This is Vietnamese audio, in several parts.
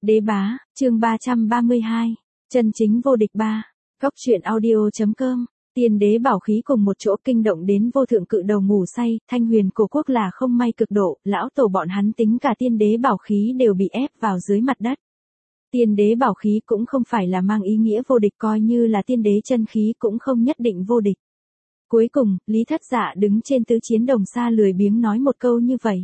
Đế bá, chương 332. Chân chính vô địch 3. Cóc truyện audio.com. Tiên đế bảo khí cùng một chỗ kinh động đến vô thượng cự đầu ngủ say, Thanh Huyền cổ quốc là không may cực độ, lão tổ bọn hắn tính cả tiên đế bảo khí đều bị ép vào dưới mặt đất. Tiên đế bảo khí cũng không phải là mang ý nghĩa vô địch, coi như là tiên đế chân khí cũng không nhất định vô địch. Cuối cùng, Lý Thất Dạ đứng trên tứ chiến đồng xa lười biếng nói một câu như vậy.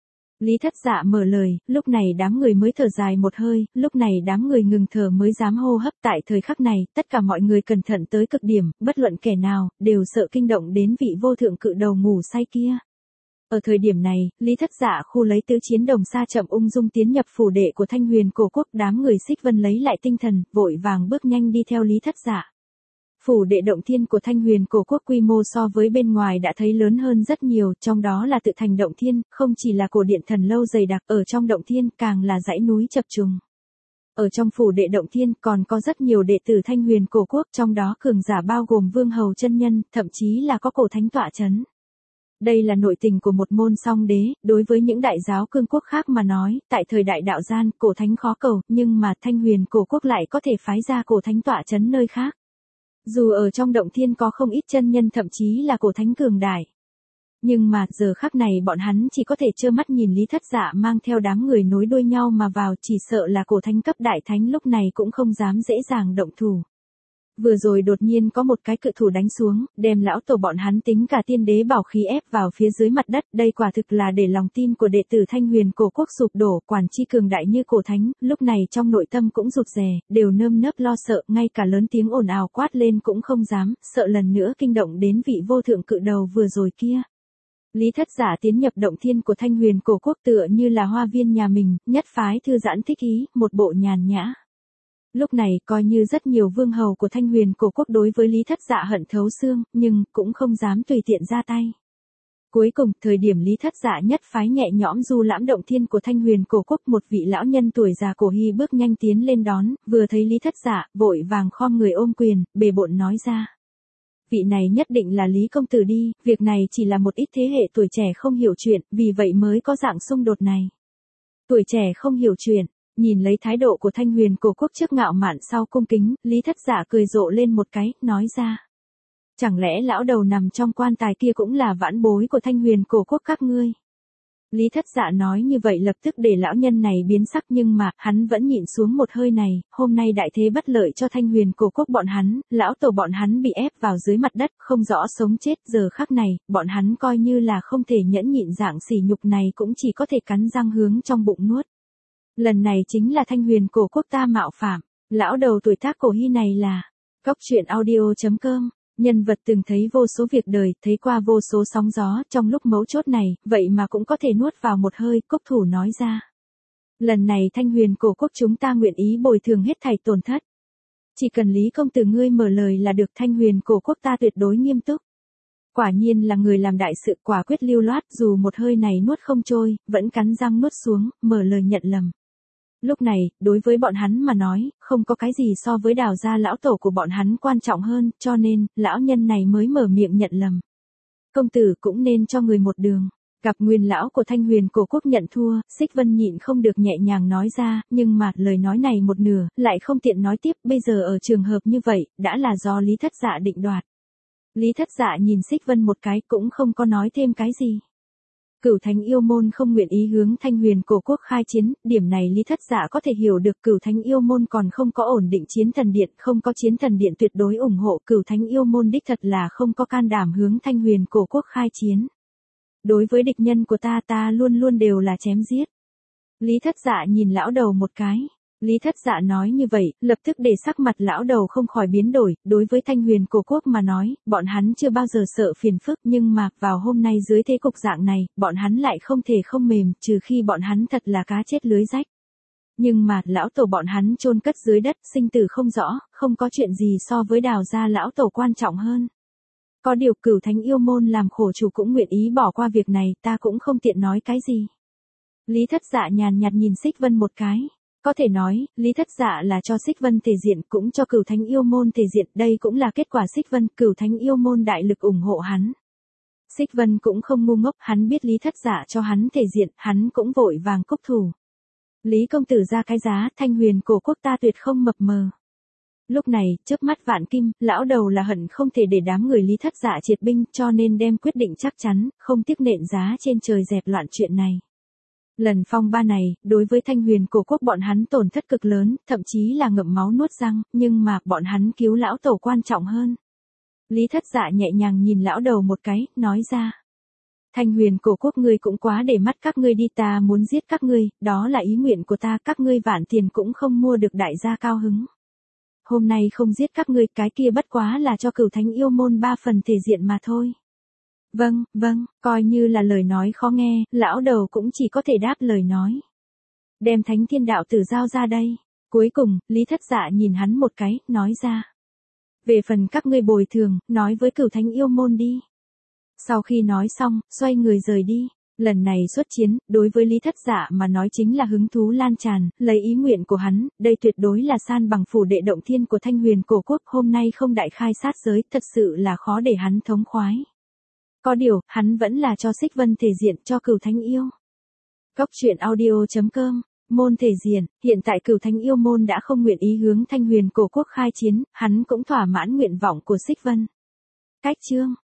Lý Thất Dạ mở lời, lúc này đám người mới thở dài một hơi, lúc này đám người ngừng thở mới dám hô hấp. Tại thời khắc này, tất cả mọi người cẩn thận tới cực điểm, bất luận kẻ nào, đều sợ kinh động đến vị vô thượng cự đầu ngủ say kia. Ở thời điểm này, Lý Thất Dạ khu lấy tứ chiến đồng xa chậm ung dung tiến nhập phủ đệ của Thanh Huyền cổ quốc, đám người Xích Vân lấy lại tinh thần, vội vàng bước nhanh đi theo Lý Thất Dạ. Phủ đệ động thiên của Thanh Huyền cổ quốc quy mô so với bên ngoài đã thấy lớn hơn rất nhiều, trong đó là tự thành động thiên, không chỉ là cổ điện thần lâu dày đặc, ở trong động thiên càng là dãy núi chập trùng. Ở trong phủ đệ động thiên còn có rất nhiều đệ tử Thanh Huyền cổ quốc, trong đó cường giả bao gồm vương hầu chân nhân, thậm chí là có cổ thánh tọa chấn. Đây là nội tình của một môn song đế, đối với những đại giáo cương quốc khác mà nói, tại thời đại đạo gian, cổ thánh khó cầu, nhưng mà Thanh Huyền cổ quốc lại có thể phái ra cổ thánh tọa chấn nơi khác. Dù ở trong động thiên có không ít chân nhân thậm chí là cổ thánh cường đại. Nhưng mà giờ khắc này bọn hắn chỉ có thể trơ mắt nhìn Lý Thất Dạ mang theo đám người nối đuôi nhau mà vào, chỉ sợ là cổ thánh cấp đại thánh lúc này cũng không dám dễ dàng động thủ. Vừa rồi đột nhiên có một cái cự thủ đánh xuống, đem lão tổ bọn hắn tính cả tiên đế bảo khí ép vào phía dưới mặt đất, đây quả thực là để lòng tin của đệ tử Thanh Huyền cổ quốc sụp đổ, quản chi cường đại như cổ thánh, lúc này trong nội tâm cũng rụt rè, đều nơm nớp lo sợ, ngay cả lớn tiếng ồn ào quát lên cũng không dám, sợ lần nữa kinh động đến vị vô thượng cự đầu vừa rồi kia. Lý Thất Dạ tiến nhập động thiên của Thanh Huyền cổ quốc tựa như là hoa viên nhà mình, nhất phái thư giãn thích ý, một bộ nhàn nhã. Lúc này coi như rất nhiều vương hầu của Thanh Huyền cổ quốc đối với Lý Thất Dạ hận thấu xương, nhưng cũng không dám tùy tiện ra tay. Cuối cùng, thời điểm Lý Thất Dạ nhất phái nhẹ nhõm du lãm động thiên của Thanh Huyền cổ quốc, một vị lão nhân tuổi già cổ hy bước nhanh tiến lên đón, vừa thấy Lý Thất Dạ, vội vàng khom người ôm quyền, bề bộn nói ra. Vị này nhất định là Lý công tử đi, việc này chỉ là một ít thế hệ tuổi trẻ không hiểu chuyện, vì vậy mới có dạng xung đột này. Tuổi trẻ không hiểu chuyện. Nhìn lấy thái độ của Thanh Huyền cổ quốc trước ngạo mạn sau cung kính, Lý Thất Dạ cười rộ lên một cái, nói ra. Chẳng lẽ lão đầu nằm trong quan tài kia cũng là vãn bối của Thanh Huyền cổ quốc các ngươi? Lý Thất Dạ nói như vậy lập tức để lão nhân này biến sắc, nhưng mà, hắn vẫn nhịn xuống một hơi này, hôm nay đại thế bất lợi cho Thanh Huyền cổ quốc bọn hắn, lão tổ bọn hắn bị ép vào dưới mặt đất, không rõ sống chết, giờ khắc này, bọn hắn coi như là không thể nhẫn nhịn dạng sỉ nhục này cũng chỉ có thể cắn răng hướng trong bụng nuốt. Lần này chính là Thanh Huyền cổ quốc ta mạo phạm, lão đầu tuổi tác cổ hy này là Cóc truyện audio.com, nhân vật từng thấy vô số việc đời, thấy qua vô số sóng gió, trong lúc mấu chốt này, vậy mà cũng có thể nuốt vào một hơi, cốc thủ nói ra. Lần này Thanh Huyền cổ quốc chúng ta nguyện ý bồi thường hết thảy tổn thất. Chỉ cần Lý công tử ngươi mở lời là được, Thanh Huyền cổ quốc ta tuyệt đối nghiêm túc. Quả nhiên là người làm đại sự, quả quyết lưu loát, dù một hơi này nuốt không trôi, vẫn cắn răng nuốt xuống, mở lời nhận lầm. Lúc này, đối với bọn hắn mà nói, không có cái gì so với Đào gia lão tổ của bọn hắn quan trọng hơn, cho nên, lão nhân này mới mở miệng nhận lầm. Công tử cũng nên cho người một đường. Gặp nguyên lão của Thanh Huyền cổ quốc nhận thua, Xích Vân nhịn không được nhẹ nhàng nói ra, nhưng mà, lời nói này một nửa, lại không tiện nói tiếp, bây giờ ở trường hợp như vậy, đã là do Lý Thất Dạ định đoạt. Lý Thất Dạ nhìn Xích Vân một cái cũng không có nói thêm cái gì. Cửu Thánh yêu môn không nguyện ý hướng Thanh Huyền cổ quốc khai chiến, điểm này Lý Thất Dạ có thể hiểu được, Cửu Thánh yêu môn còn không có ổn định chiến thần điện, không có chiến thần điện tuyệt đối ủng hộ, Cửu Thánh yêu môn đích thật là không có can đảm hướng Thanh Huyền cổ quốc khai chiến. Đối với địch nhân của ta luôn luôn đều là chém giết. Lý Thất Dạ nhìn lão đầu một cái. Lý Thất Dạ nói như vậy, lập tức để sắc mặt lão đầu không khỏi biến đổi, đối với Thanh Huyền cổ quốc mà nói, bọn hắn chưa bao giờ sợ phiền phức, nhưng mà, vào hôm nay dưới thế cục dạng này, bọn hắn lại không thể không mềm, trừ khi bọn hắn thật là cá chết lưới rách. Nhưng mà, lão tổ bọn hắn chôn cất dưới đất, sinh tử không rõ, không có chuyện gì so với Đào gia lão tổ quan trọng hơn. Có điều Cửu Thánh yêu môn làm khổ chủ cũng nguyện ý bỏ qua việc này, ta cũng không tiện nói cái gì. Lý Thất Dạ nhàn nhạt nhìn Xích Vân một cái. Có thể nói, Lý Thất Dạ là cho Xích Vân thể diện, cũng cho Cửu Thánh yêu môn thể diện, đây cũng là kết quả Xích Vân, Cửu Thánh yêu môn đại lực ủng hộ hắn. Xích Vân cũng không ngu ngốc, hắn biết Lý Thất Dạ cho hắn thể diện, hắn cũng vội vàng cúc thủ. Lý công tử ra cái giá, Thanh Huyền cổ quốc ta tuyệt không mập mờ. Lúc này, chớp mắt vạn kim, lão đầu là hận không thể để đám người Lý Thất Dạ triệt binh, cho nên đem quyết định chắc chắn, không tiếc nện giá trên trời dẹp loạn chuyện này. Lần phong ba này, đối với Thanh Huyền cổ quốc bọn hắn tổn thất cực lớn, thậm chí là ngậm máu nuốt răng, nhưng mà bọn hắn cứu lão tổ quan trọng hơn. Lý Thất Dạ nhẹ nhàng nhìn lão đầu một cái, nói ra. Thanh Huyền cổ quốc ngươi cũng quá để mắt các ngươi đi, ta muốn giết các ngươi, đó là ý nguyện của ta, các ngươi vạn tiền cũng không mua được đại gia cao hứng. Hôm nay không giết các ngươi, cái kia bất quá là cho Cửu Thánh yêu môn 3 phần thể diện mà thôi. Vâng, coi như là lời nói khó nghe, lão đầu cũng chỉ có thể đáp lời nói. Đem Thánh Thiên đạo tử giao ra đây. Cuối cùng, Lý Thất Dạ nhìn hắn một cái, nói ra. Về phần các ngươi bồi thường, nói với Cửu Thánh yêu môn đi. Sau khi nói xong, xoay người rời đi. Lần này xuất chiến, đối với Lý Thất Dạ mà nói chính là hứng thú lan tràn, lấy ý nguyện của hắn, đây tuyệt đối là san bằng phủ đệ động thiên của Thanh Huyền cổ quốc, hôm nay không đại khai sát giới, thật sự là khó để hắn thống khoái. Có điều, hắn vẫn là cho Xích Vân thể diện, cho Cửu Thánh yêu. Cốc truyện audio.com, môn thể diện, hiện tại Cửu Thánh yêu môn đã không nguyện ý hướng Thanh Huyền cổ quốc khai chiến, hắn cũng thỏa mãn nguyện vọng của Xích Vân. Cách chương